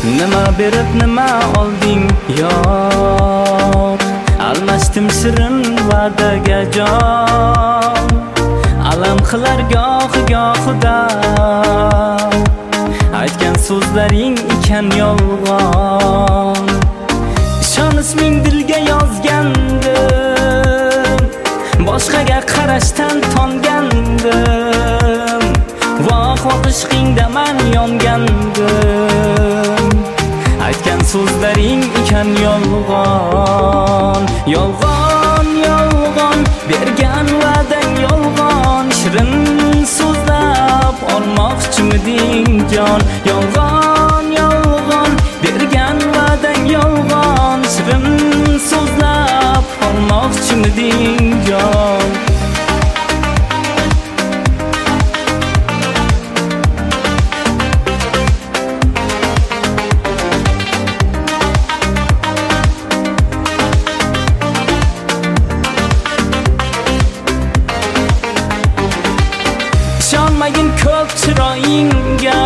Nima berib nima olding yo'q, almashdim shirin va'daga jon. Alam qilar gohi-gohida aytgan so'zlaring ekan yolg'on. Ishon isming dilga yozgandim, boshqaga qarashdan tongandim. Voh ishqingda men yongandim, aytgan so'zlaring ekan yolg'on. Yolg'on, yolg'on, bergan va'dang yolg'on. Shirin so'zlab olmoqchimiding jon. Yolg'on, yolg'on, bergan va'dang yolg'on. Shirin so'zlab olmoqchimiding jon. Ishonmagin ko'p chiroyingga,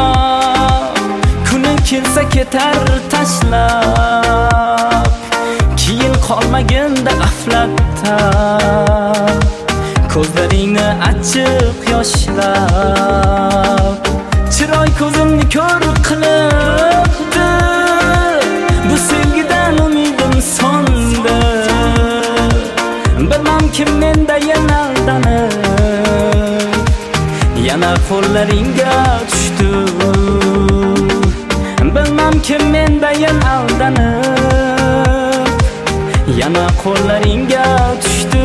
kuni kelsa ketar tashlab. Keyin qolmaginda g'aflatda, ko'zlaringni achchiq yoshlab. Chiroy ko'zimni ko'r qilibdi, bu sevgidan umidim so'ndi. Bilmam kim mendayin aldanib, yana qo'llaringga tushdi. Bilmam kim mendayin aldanib, yana qo'llaringga tushdi.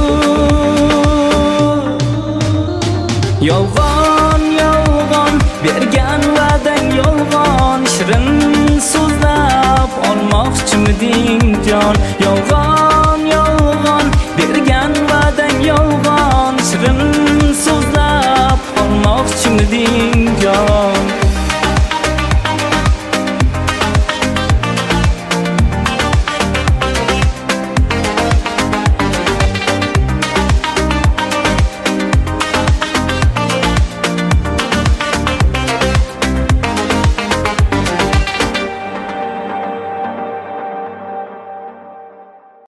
Yolg'on, yolg'on, bergan va'dang yolg'on. Shirin so'zlab olmoqchimiding jon. Yolg'on, yolg'on, bergan va'dang yolg'on. Shirin so'zlab olmoqchimiding